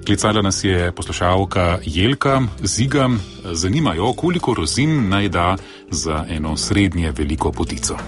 Klicala nas je poslušalka Jelka Ziga. Zanimajo, koliko rozin naj da za eno srednje veliko potico.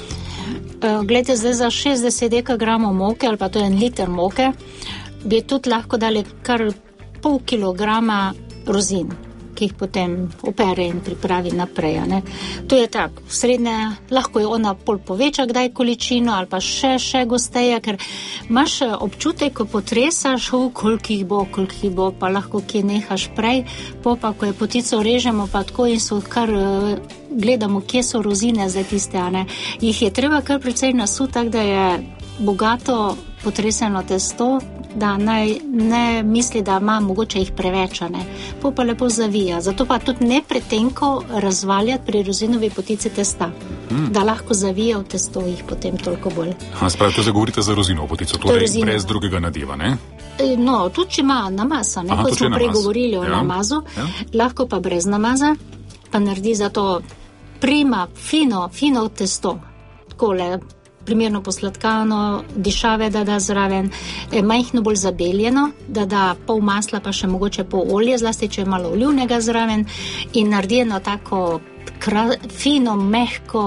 Glejte, zdaj za 60 dekagramov moke, ali pa to je 1 liter moke, bi tudi lahko dali kar pol kilograma rozin, ki jih potem opere in pripravi naprej. Ne? To je tako, srednje, lahko je ona pol poveča kdaj količino ali pa še gosteje, ker imaš občutek, ko potresaš, koliko jih bo, pa lahko kje nehaš prej, pa ko je potico režemo, pa tako in so kar gledamo, kje so rozine za tiste, ne? Jih je treba kar precej nasuti, tako da je bogato potreseno testo, da ne misli, da ima mogoče jih preveč, ne. Pa lepo zavija. Zato pa tudi ne pretenko razvaljati pri rozinovi potici testa, da lahko zavija v testo jih potem toliko bolj. Spravi, to zagovorite za rozinovo potico, torej brez drugega nadeva, ne? No, tudi če ima namasa, ne, kot smo prej govorili o namazu, lahko pa brez namaza, pa naredi za to prima, fino testo, takole, primerno posladkano, dišave da zraven, majhno bolj zabeljeno, da pol masla pa še mogoče pol olje, zlasti če je malo olivnega zraven in naredi eno tako fino, mehko,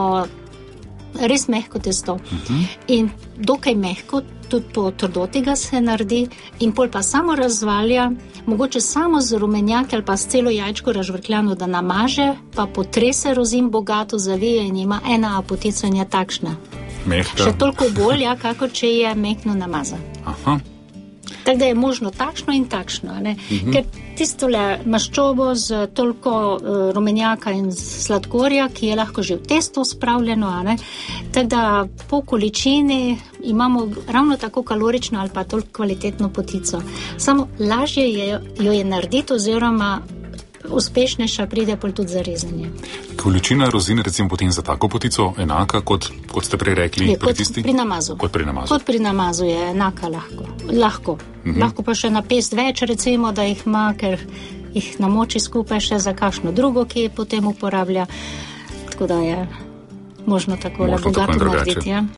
res mehko testo. In dokaj mehko, tudi po trdoti ga se naredi in pol pa samo razvalja, mogoče samo z rumenjaki ali pa s celo jajčko razžvrkljano, da namaže, pa potrese rozin bogato, zavije in ima ena potica in je takšna. Mehka. Še toliko bolj, kako če je mehko namazan. Aha. Tako da je možno takšno in takšno, ne? Ker tistole maščobo z toliko rumenjaka in sladkorja, ki je lahko že v testo spravljeno, ne? Tako da po količini imamo ravno tako kalorično ali pa toliko kvalitetno potico. Samo lažje jo je narediti oziroma uspešnejša pride pol tudi za rezanje. Količina rozin recimo potem za tako potico enaka, kot ste prej rekli? Pri namazu. Kot pri namazu. Kot pri namazu je enaka lahko. Lahko pa še na pest več recimo, da jih ima, ker jih namoči skupaj še za kakšno drugo, ki je potem uporablja. Tako da je možno tako bogato narediti. Ja.